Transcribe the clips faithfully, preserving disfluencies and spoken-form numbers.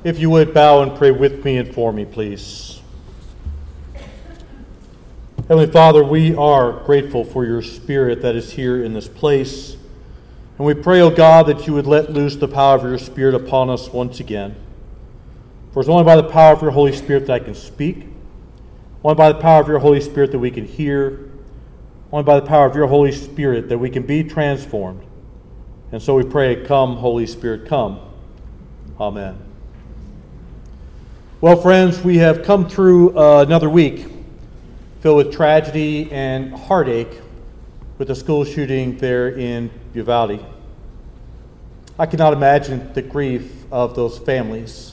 If you would bow and pray with me and for me, please. Heavenly Father, we are grateful for your Spirit that is here in this place. And we pray, O God, that you would let loose the power of your Spirit upon us once again. For it's only by the power of your Holy Spirit that I can speak. Only by the power of your Holy Spirit that we can hear. Only by the power of your Holy Spirit that we can be transformed. And so we pray, come, Holy Spirit, come. Amen. Well, friends, we have come through uh, another week filled with tragedy and heartache with the school shooting there in Uvalde. I cannot imagine the grief of those families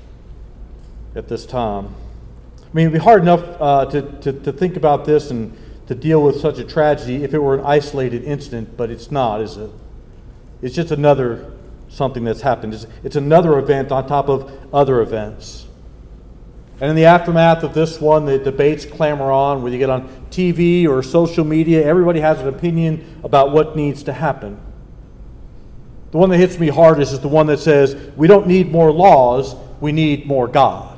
at this time. I mean, it'd be hard enough uh, to, to, to think about this and to deal with such a tragedy if it were an isolated incident, but it's not, is it? It's just another something that's happened. It's, it's another event on top of other events. And in the aftermath of this one, the debates clamor on, whether you get on T V or social media, everybody has an opinion about what needs to happen. The one that hits me hardest is the one that says, we don't need more laws, we need more God.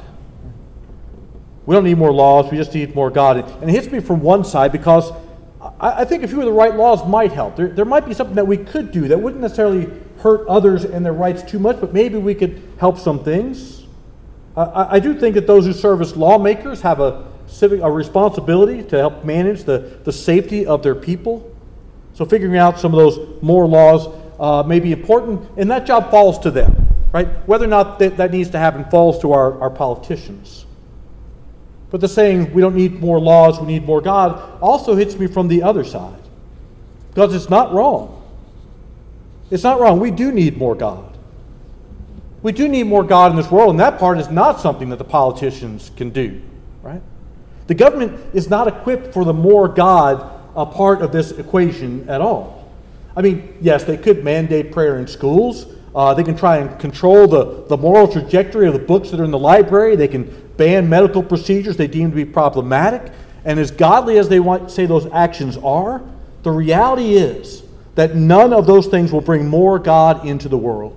We don't need more laws, we just need more God. And it hits me from one side because I, I think a few of the right laws might help. There, there might be something that we could do that wouldn't necessarily hurt others and their rights too much, but maybe we could help some things. I, I do think that those who serve as lawmakers have a civic a responsibility to help manage the, the safety of their people. So figuring out some of those more laws uh, may be important, and that job falls to them, right? Whether or not that, that needs to happen falls to our, our politicians. But the saying, we don't need more laws, we need more God, also hits me from the other side. Because it's not wrong. It's not wrong. We do need more God. We do need more God in this world, and that part is not something that the politicians can do, right? The government is not equipped for the more God uh, part of this equation at all. I mean, yes, they could mandate prayer in schools. Uh, they can try and control the, the moral trajectory of the books that are in the library. They can ban medical procedures they deem to be problematic. And as godly as they want say those actions are, the reality is that none of those things will bring more God into the world.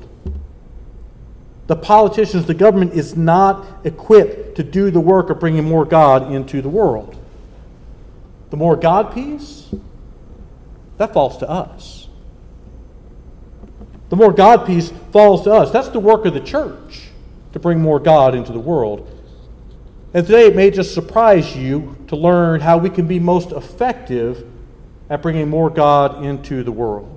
The politicians, the government is not equipped to do the work of bringing more God into the world. The more God piece, that falls to us. The more God piece falls to us. That's the work of the church, to bring more God into the world. And today it may just surprise you to learn how we can be most effective at bringing more God into the world.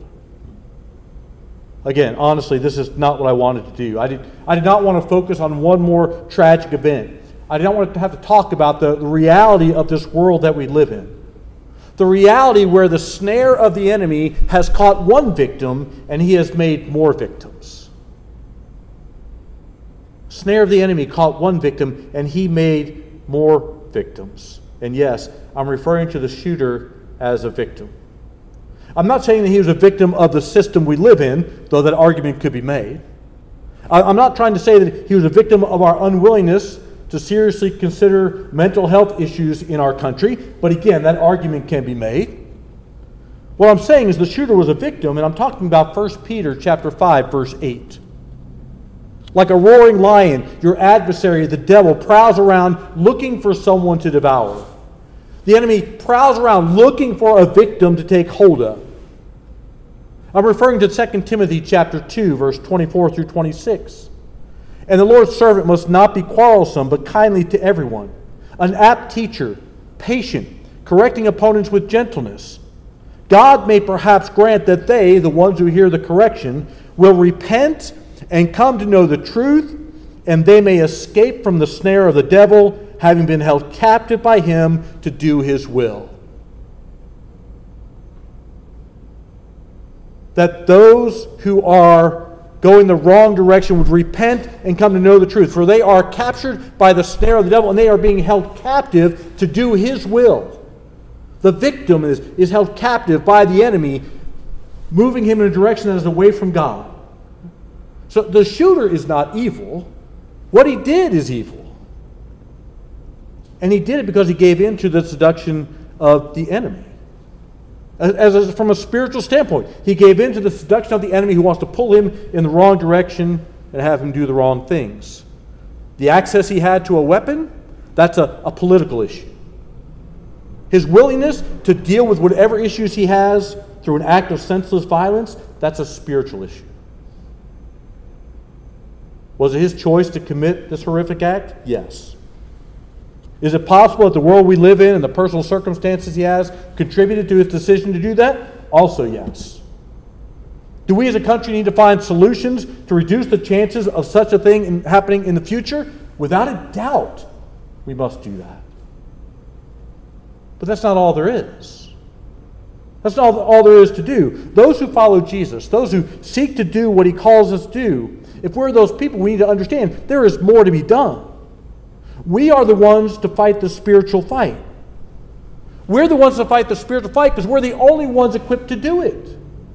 Again, honestly, this is not what I wanted to do. I did, I did not want to focus on one more tragic event. I did not want to have to talk about the, the reality of this world that we live in. The reality where the snare of the enemy has caught one victim and he has made more victims. Snare of the enemy caught one victim and he made more victims. And yes, I'm referring to the shooter as a victim. I'm not saying that he was a victim of the system we live in, though that argument could be made. I'm not trying to say that he was a victim of our unwillingness to seriously consider mental health issues in our country, but again, that argument can be made. What I'm saying is the shooter was a victim, and I'm talking about First Peter chapter five, verse eight. Like a roaring lion, your adversary, the devil, prowls around looking for someone to devour. The enemy prowls around looking for a victim to take hold of. I'm referring to Second Timothy chapter two, verse twenty-four through twenty-six. And the Lord's servant must not be quarrelsome, but kindly to everyone, an apt teacher, patient, correcting opponents with gentleness. God may perhaps grant that they, the ones who hear the correction, will repent and come to know the truth, and they may escape from the snare of the devil, having been held captive by him to do his will. That those who are going the wrong direction would repent and come to know the truth. For they are captured by the snare of the devil, and they are being held captive to do his will. The victim is, is held captive by the enemy, moving him in a direction that is away from God. So the shooter is not evil. What he did is evil. And he did it because he gave in to the seduction of the enemy. As, as from a spiritual standpoint, he gave in to the seduction of the enemy who wants to pull him in the wrong direction and have him do the wrong things. The access he had to a weapon, that's a, a political issue. His willingness to deal with whatever issues he has through an act of senseless violence, that's a spiritual issue. Was it his choice to commit this horrific act? Yes. Is it possible that the world we live in and the personal circumstances he has contributed to his decision to do that? Also yes. Do we as a country need to find solutions to reduce the chances of such a thing in, happening in the future? Without a doubt, we must do that. But that's not all there is. That's not all there is to do. Those who follow Jesus, those who seek to do what he calls us to do, if we're those people, we need to understand there is more to be done. We are the ones to fight the spiritual fight. We're the ones to fight the spiritual fight because we're the only ones equipped to do it.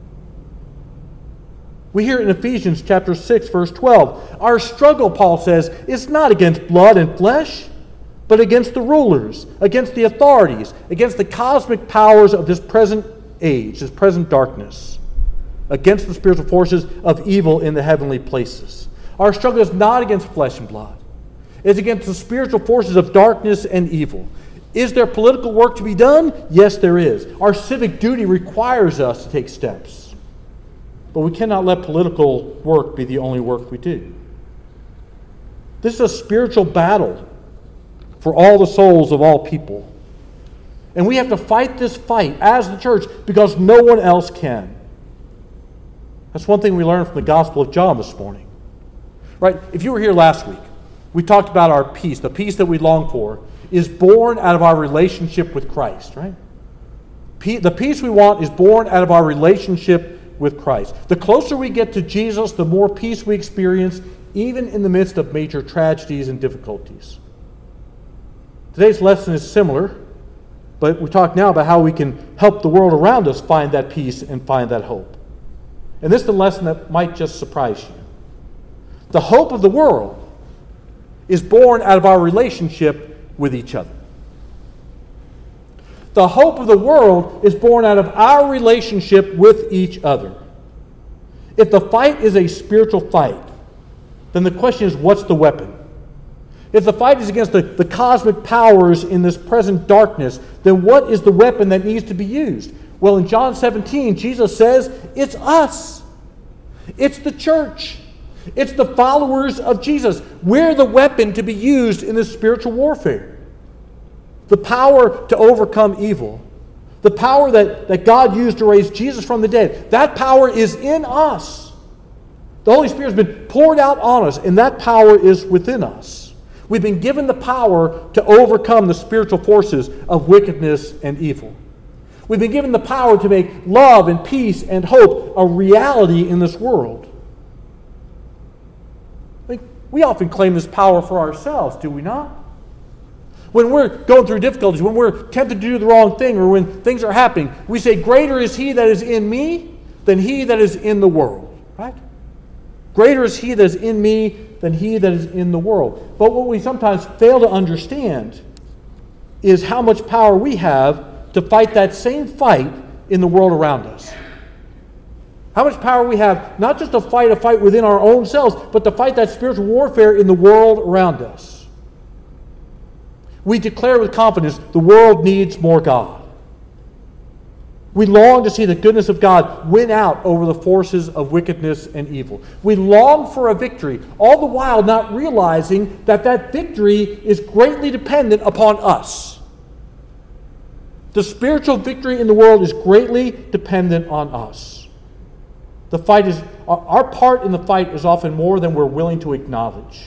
We hear it in Ephesians chapter six, verse twelve. Our struggle, Paul says, is not against blood and flesh, but against the rulers, against the authorities, against the cosmic powers of this present age, this present darkness, against the spiritual forces of evil in the heavenly places. Our struggle is not against flesh and blood. It's against the spiritual forces of darkness and evil. Is there political work to be done? Yes, there is. Our civic duty requires us to take steps. But we cannot let political work be the only work we do. This is a spiritual battle for all the souls of all people. And we have to fight this fight as the church because no one else can. That's one thing we learned from the Gospel of John this morning. Right? If you were here last week, we talked about our peace. The peace that we long for is born out of our relationship with Christ, right? The peace we want is born out of our relationship with Christ. The closer we get to Jesus, the more peace we experience, even in the midst of major tragedies and difficulties. Today's lesson is similar, but we talk now about how we can help the world around us find that peace and find that hope. And this is the lesson that might just surprise you. The hope of the world is born out of our relationship with each other. The hope of the world is born out of our relationship with each other. If the fight is a spiritual fight, then the question is, what's the weapon? If the fight is against the, the cosmic powers in this present darkness, then what is the weapon that needs to be used? Well, in John seventeen, Jesus says, it's us. It's the church. It's the followers of Jesus. We're the weapon to be used in this spiritual warfare. The power to overcome evil. The power that, that God used to raise Jesus from the dead. That power is in us. The Holy Spirit has been poured out on us, and that power is within us. We've been given the power to overcome the spiritual forces of wickedness and evil. We've been given the power to make love and peace and hope a reality in this world. We often claim this power for ourselves, do we not? When we're going through difficulties, when we're tempted to do the wrong thing, or when things are happening, we say, greater is he that is in me than he that is in the world. Right? Greater is he that is in me than he that is in the world. But what we sometimes fail to understand is how much power we have to fight that same fight in the world around us. How much power we have, not just to fight a fight within our own selves, but to fight that spiritual warfare in the world around us. We declare with confidence, the world needs more God. We long to see the goodness of God win out over the forces of wickedness and evil. We long for a victory, all the while not realizing that that victory is greatly dependent upon us. The spiritual victory in the world is greatly dependent on us. The fight is, our part in the fight is often more than we're willing to acknowledge.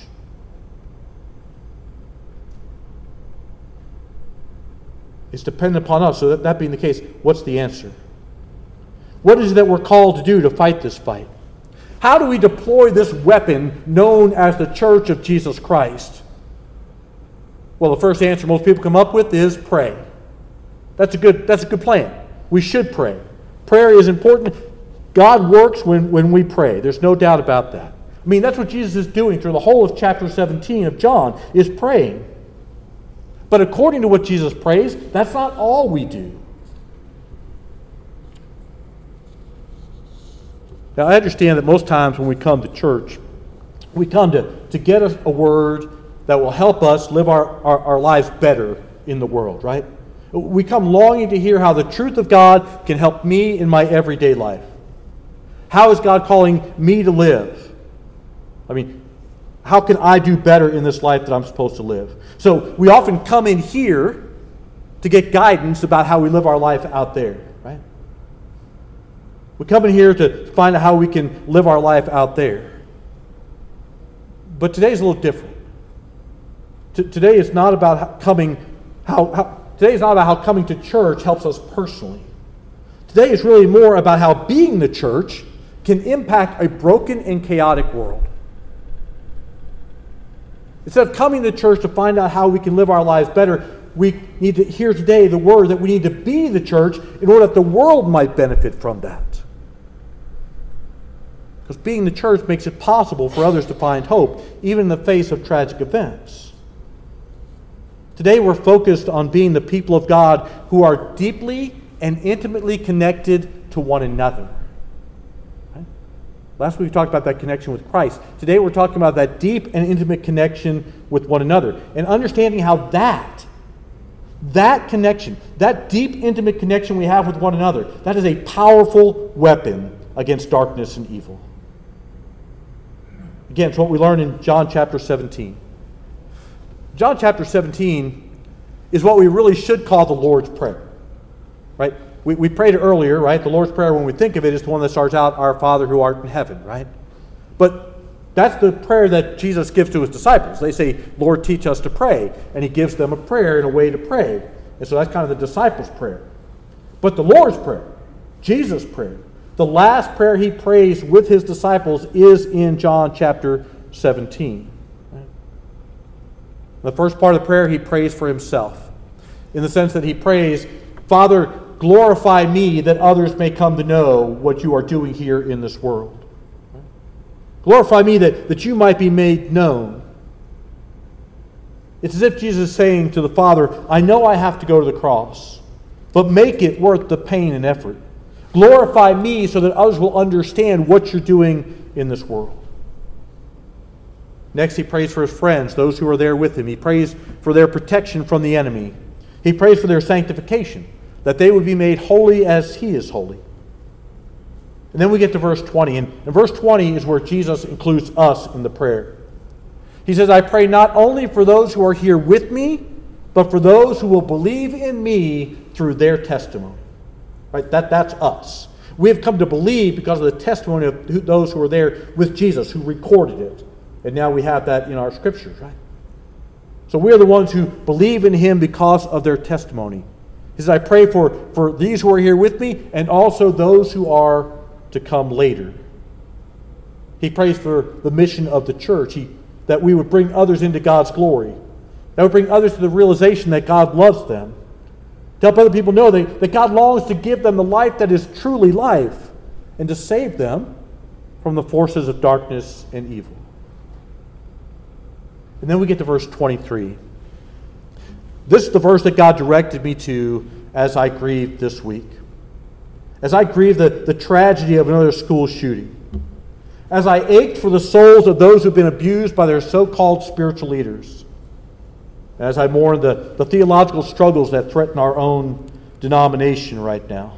It's dependent upon us. So that, that being the case, what's the answer? What is it that we're called to do to fight this fight? How do we deploy this weapon known as the Church of Jesus Christ? Well, the first answer most people come up with is pray. That's a good, that's a good plan. We should pray. Prayer is important. God works when, when we pray. There's no doubt about that. I mean, that's what Jesus is doing through the whole of chapter seventeen of John, is praying. But according to what Jesus prays, that's not all we do. Now, I understand that most times when we come to church, we come to, to get a, a word, that will help us live our, our, our lives better in the world, right? We come longing to hear how the truth of God can help me in my everyday life. How is God calling me to live? I mean, how can I do better in this life that I'm supposed to live? So we often come in here to get guidance about how we live our life out there, right? We come in here to find out how we can live our life out there. But today's a little different. T- today is not about how coming, how, how today is not about how coming to church helps us personally. Today is really more about how being the church can impact a broken and chaotic world. Instead of coming to church to find out how we can live our lives better, we need to hear today the word that we need to be the church in order that the world might benefit from that. Because being the church makes it possible for others to find hope, even in the face of tragic events. Today we're focused on being the people of God who are deeply and intimately connected to one another. Right? Last week we talked about that connection with Christ. Today we're talking about that deep and intimate connection with one another. And understanding how that, that connection, that deep, intimate connection we have with one another, that is a powerful weapon against darkness and evil. Again, it's what we learn in John chapter seventeen. John chapter seventeen is what we really should call the Lord's Prayer. Right? We, we prayed it earlier, right? The Lord's Prayer, when we think of it, is the one that starts out, Our Father who art in heaven, right? But that's the prayer that Jesus gives to his disciples. They say, Lord, teach us to pray. And he gives them a prayer and a way to pray. And so that's kind of the disciples' prayer. But the Lord's Prayer, Jesus' prayer, the last prayer he prays with his disciples is in John chapter seventeen. The first part of the prayer he prays for himself, in the sense that he prays, Father, glorify me that others may come to know what you are doing here in this world. Glorify me that, that you might be made known. It's as if Jesus is saying to the Father, I know I have to go to the cross, but make it worth the pain and effort. Glorify me so that others will understand what you're doing in this world. Next, he prays for his friends, those who are there with him. He prays for their protection from the enemy. He prays for their sanctification, that they would be made holy as he is holy. And then we get to verse twenty. And, and verse twenty is where Jesus includes us in the prayer. He says, I pray not only for those who are here with me, but for those who will believe in me through their testimony. Right? That, that's us. We have come to believe because of the testimony of those who were there with Jesus, who recorded it. And now we have that in our scriptures, right? So we are the ones who believe in him because of their testimony. He says, I pray for, for these who are here with me and also those who are to come later. He prays for the mission of the church, he, that we would bring others into God's glory. That would bring others to the realization that God loves them. To help other people know that, that God longs to give them the life that is truly life and to save them from the forces of darkness and evil. And then we get to verse twenty-three. This is the verse that God directed me to as I grieved this week. As I grieved the, the tragedy of another school shooting. As I ached for the souls of those who have been abused by their so-called spiritual leaders. As I mourn the, the theological struggles that threaten our own denomination right now.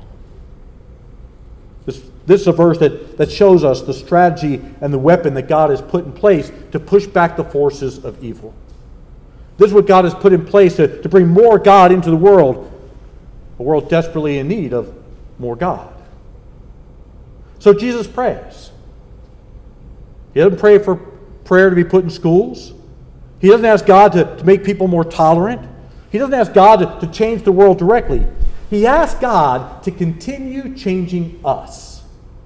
This, this is a verse that, that shows us the strategy and the weapon that God has put in place to push back the forces of evil. This is what God has put in place to, to bring more God into the world, a world desperately in need of more God. So Jesus prays. He doesn't pray for prayer to be put in schools. He doesn't ask God to, to make people more tolerant. He doesn't ask God to, to change the world directly. He asks God to continue changing us.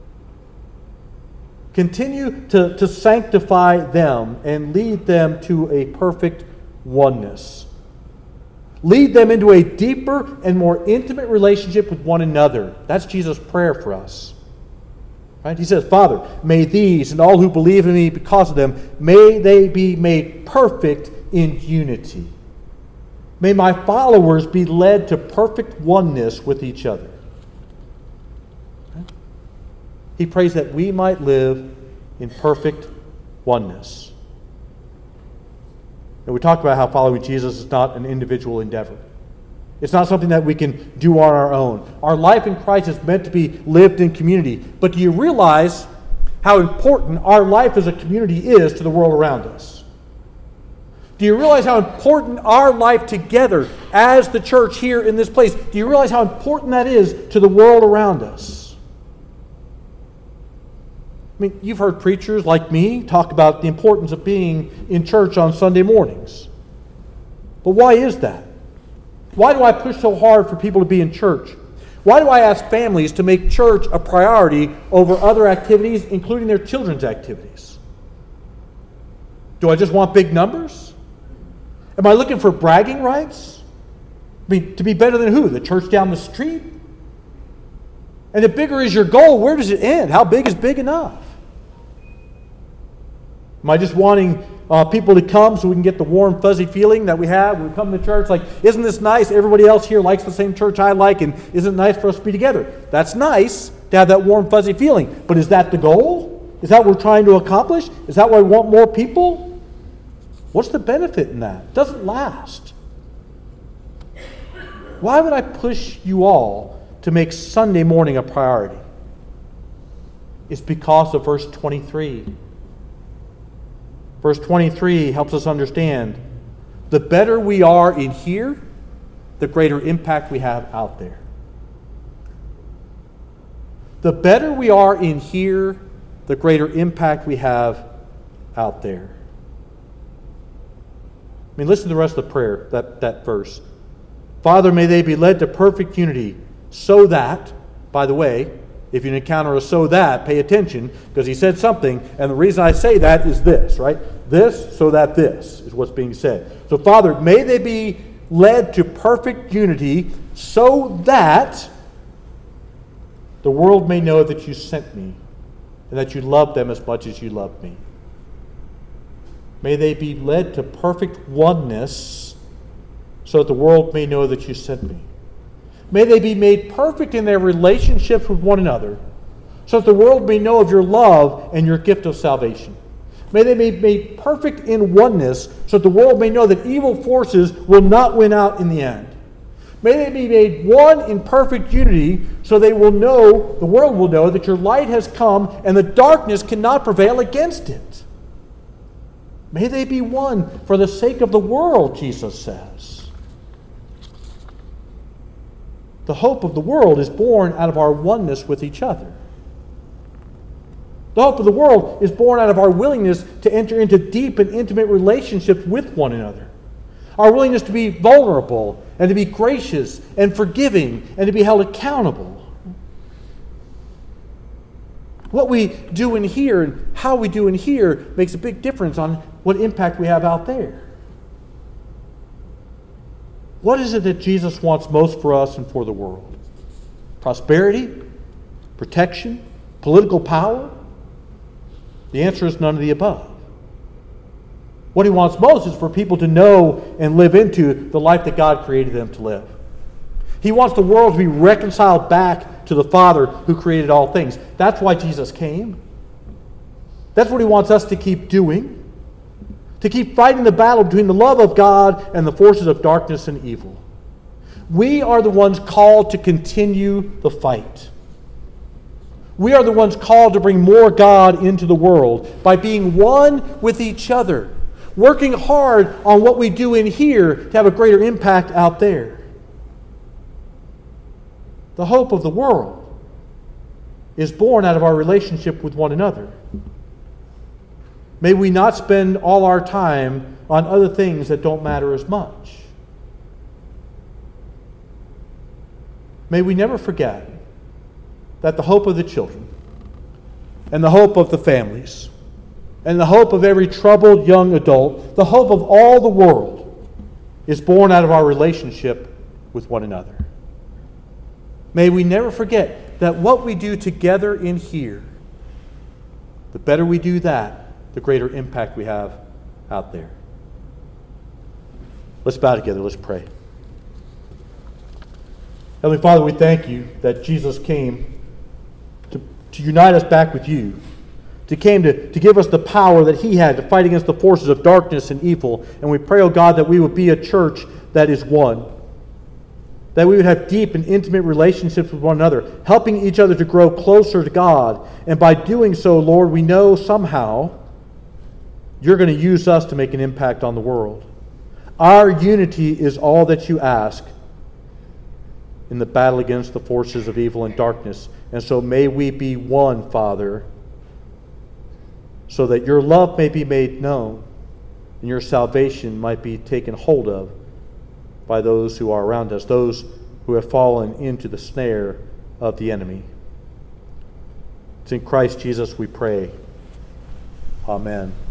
Continue to, to sanctify them and lead them to a perfect oneness. Lead them into a deeper and more intimate relationship with one another. That's Jesus' prayer for us. Right? He says, Father, may these and all who believe in me because of them, may they be made perfect in unity. May my followers be led to perfect oneness with each other. Right? He prays that we might live in perfect oneness. And we talked about how following Jesus is not an individual endeavor. It's not something that we can do on our own. Our life in Christ is meant to be lived in community. But do you realize how important our life as a community is to the world around us? Do you realize how important our life together as the church here in this place, do you realize how important that is to the world around us? I mean, you've heard preachers like me talk about the importance of being in church on Sunday mornings. But why is that? Why do I push so hard for people to be in church? Why do I ask families to make church a priority over other activities, including their children's activities? Do I just want big numbers? Am I looking for bragging rights? I mean, to be better than who? The church down the street? And the bigger is your goal, where does it end? How big is big enough? Am I just wanting uh, people to come so we can get the warm, fuzzy feeling that we have when we come to church? Like, isn't this nice? Everybody else here likes the same church I like, and isn't it nice for us to be together? That's nice to have that warm, fuzzy feeling. But is that the goal? Is that what we're trying to accomplish? Is that why we want more people? What's the benefit in that? It doesn't last. Why would I push you all to make Sunday morning a priority? It's because of verse twenty-three. Verse twenty-three helps us understand the better we are in here, the greater impact we have out there. The better we are in here, the greater impact we have out there. I mean, listen to the rest of the prayer, that, that verse. Father, may they be led to perfect unity, so that, by the way, if you encounter a so that, pay attention, because he said something, and the reason I say that is this, right? This, so that this is what's being said. So, Father, may they be led to perfect unity, so that the world may know that you sent me, and that you love them as much as you love me. May they be led to perfect oneness, so that the world may know that you sent me. May they be made perfect in their relationships with one another, so that the world may know of your love and your gift of salvation. May they be made perfect in oneness, so that the world may know that evil forces will not win out in the end. May they be made one in perfect unity, so they will know, the world will know, that your light has come and the darkness cannot prevail against it. May they be one for the sake of the world, Jesus says. The hope of the world is born out of our oneness with each other. The hope of the world is born out of our willingness to enter into deep and intimate relationships with one another. Our willingness to be vulnerable and to be gracious and forgiving and to be held accountable. What we do in here and how we do in here makes a big difference on what impact we have out there. What is it that Jesus wants most for us and for the world? Prosperity? Protection? Political power? The answer is none of the above. What he wants most is for people to know and live into the life that God created them to live. He wants the world to be reconciled back to the Father who created all things. That's why Jesus came. That's what he wants us to keep doing. To keep fighting the battle between the love of God and the forces of darkness and evil. We are the ones called to continue the fight. We are the ones called to bring more God into the world by being one with each other, working hard on what we do in here to have a greater impact out there. The hope of the world is born out of our relationship with one another. May we not spend all our time on other things that don't matter as much. May we never forget that the hope of the children and the hope of the families and the hope of every troubled young adult, the hope of all the world, is born out of our relationship with one another. May we never forget that what we do together in here, the better we do that, the greater impact we have out there. Let's bow together. Let's pray. Heavenly Father, we thank you that Jesus came to, to unite us back with you, He came to, to give us the power that he had to fight against the forces of darkness and evil. And we pray, oh God, that we would be a church that is one. That we would have deep and intimate relationships with one another, helping each other to grow closer to God. And by doing so, Lord, we know somehow you're going to use us to make an impact on the world. Our unity is all that you ask in the battle against the forces of evil and darkness. And so may we be one, Father, so that your love may be made known and your salvation might be taken hold of by those who are around us, those who have fallen into the snare of the enemy. It's in Christ Jesus we pray. Amen.